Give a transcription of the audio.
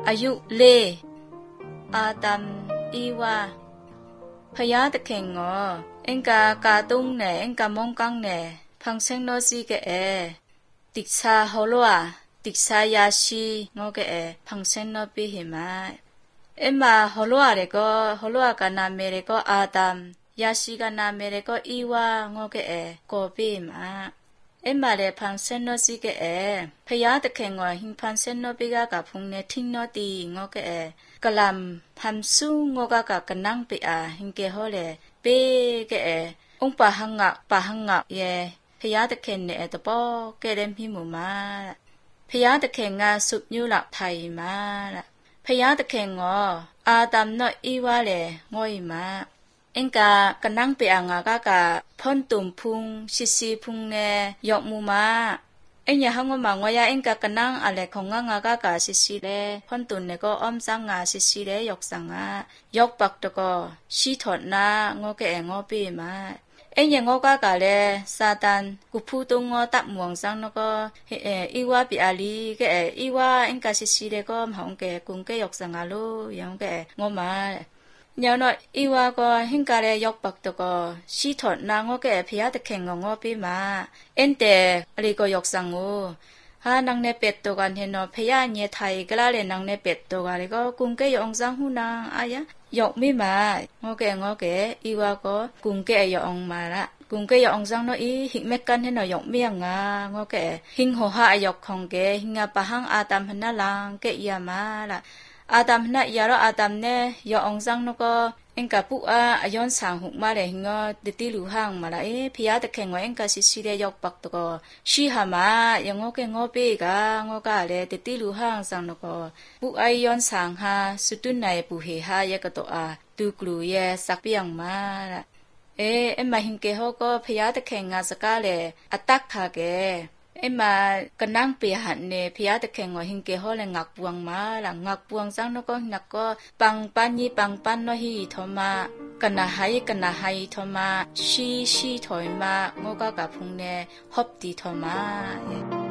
อายุเลอาดัมอีวาพยาตะเข่งงอเอ็งกาตุ้งเนเอ็งกามองกังเนพังเซงโนซีเกเอติกซาฮอลัวติกซายาชีงอเกเอพังเซนโนปีหิมาเอ็มมาฮอลัวเรก็ฮอลัวกานาเมเรก็อาดัมยาชีกานาเมเรก็อีวางอเกเอโกปีมาเอ็มมาเรพังเซนโนซีเกเอพยาตะเข่งงอหิงพังเซนโนปีกาพุงเนทิงโนตีงอเกเอกะลัมพัมซูงอกากะกะนังปิอาหิงเกฮอเลเปเกเอองปะหังะเยพยาตะเข่งเนตะปอเกเรมหิมูมาพยาตะเข่งงาสุบญูหลักไทยมาพยาตะเข่งงออาดัมเนอีวาเลงอยมาเอ็งกากะนังปิอางากากะพ่นตุ่มพุงซิพุงเนยอกมูมาเอ็งอย่าหังมางอยาเอ็งกากะนังอะไรของงากากะซิเลพ่นตุ่นเนก็อ้อมสังงาซิเลยอกสังยอกปักตะก็ชีถอดนางอเกะงอปีมาเอ็งยังงอกากะเลซาตันกุพูตุงอตับหมวงสังนก็อีวาปิอาลีเกะอีวาเอ็งกาซิเลก็หองเกกุงเกยอกสังอาโลยังเกะงอมาเดี๋ยวหน่อยอีวาก็หิงกาเลยยกปักตะก็ชีถอดนางอเกะพยาตะเข่งงอปีมาเอ็นเตอะไรก็ยกสังโอฮานางเนเป็ดตัวกันเห็นเนาะพยาเนี่ยไทยก็ลาเลยนางเนเป็ดตัวกันเลยก็กุงเกยองสังหูนางอายะยกไม่มางอเกอีวาก็กุงเกยยองมาละกุงเกยองสังเนาะอีหิเมกันเห็นเนาะยกเมียงงอเกหิงโหหายกของเกหิงปะหังอาตามพนาลังเกยามาละอาดัมนะยารออาดัมเนยอองซังนก็เอ็งกะปุอาย้อนสางหุกมาเลยงอติติลูหังมาละพยาตะเข่งว่าเอ็งกะซิเลยยกปักตะก็ชีหามายงอเกงอเปกางอกะเลยติติลูหังซังนก็ปุอาย้อนสางหาสุตุนไนปุเฮหายะกะตออาตูกลูเยสักเปียงมาละเอ็มมาหิงเกฮอก็พยาตะเข่งงาสกาเลยอตักทาเกเอ็มมากะนังเปียหันเนพยาตะเข่งว่าหิงเกฮอเลยงักปวงมาละงักปวงซังนก็นักก็ปังปันยี่ปังปันนฮีทอมากะนาไฮทอมาชีถอยมางอกะกะพุงเนฮอบตีทอมา